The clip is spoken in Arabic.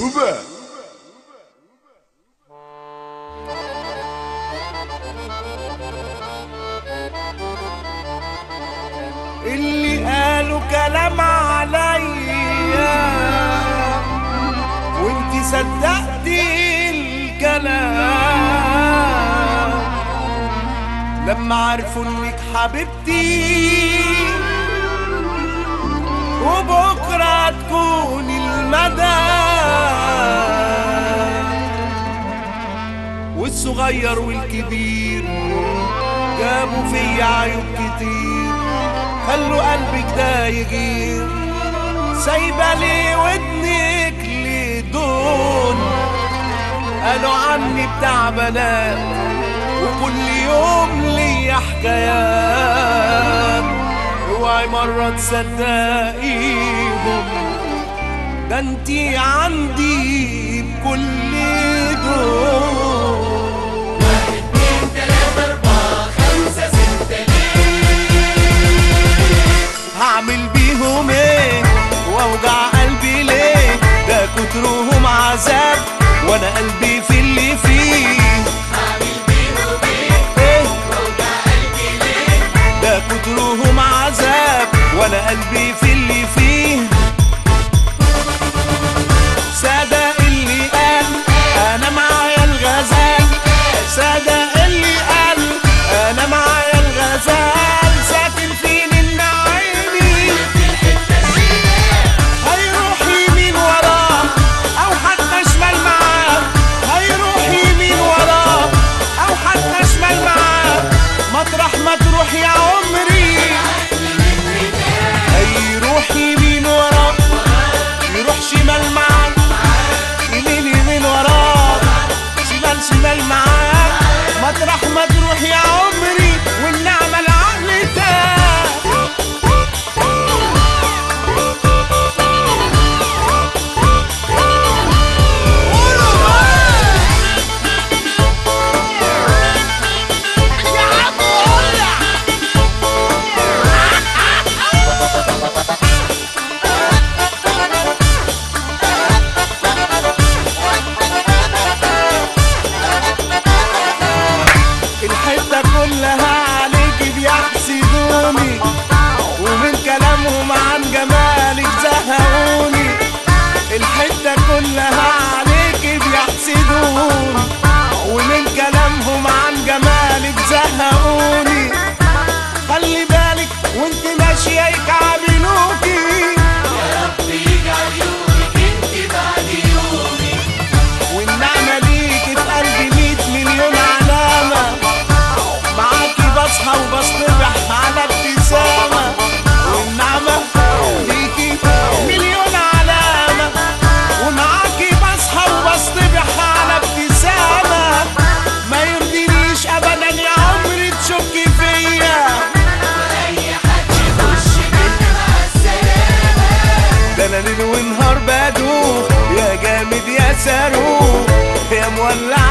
اللي قالوا كلام عليا وانتي صدقتي الكلام لما عرفوا انك حبيبتي وبكرة تكون المدى والصغير والكبير جابوا فيا عيوب كتير خلوا قلبك ده يغير سايبة لي ودنك لدون قالوا عني بتاع بنات وكل يوم ليا حكايات اوعي مرة تصدقيهم ده انتي عندي بكل دول. هعمل بيهم ايه واوجع قلبي ليه ده كترهم عذاب وانا قلبي في اللي فيه. هعمل بيهم ايه واوجع قلبي ليه ده كترهم عذاب وانا قلبي في اللي فيه. صدق اللي قال انا معايا الغزال صدق اللي قال انا معايا الغزال ساكن فين مطرح ما تروح يا عمري هيروح يمين وراك يروح شمال معاك يمين يمين وراك شمال شمال معاك مطرح ما تروح يا عمري والنعمة العقل تاك. الحتة كلها عليكي بيحسدوني ومن كلامهم عن جمالك زهقوني. الحتة كلها عليكي بيحسدوني ومن كلامهم عن جمالك زهقوني. خلي بالك وانت ماشية يكعبلوكي يا رب يجعل يومك انت بعد يومي والنعمة ليكي في قلبي 100 مليون علامة معاكي بصحى وبصطبح على ابتسامة والنعمة ليكي مليون علامة ومعاكي بصحى وبصطبح على ابتسامة ما يرضينيش ابدا يا عمري تشكي فيا واي حد يخش مني مع السلامة ده انا ليل ونهار بدوخ يا جامد يا صاروخ يا مولع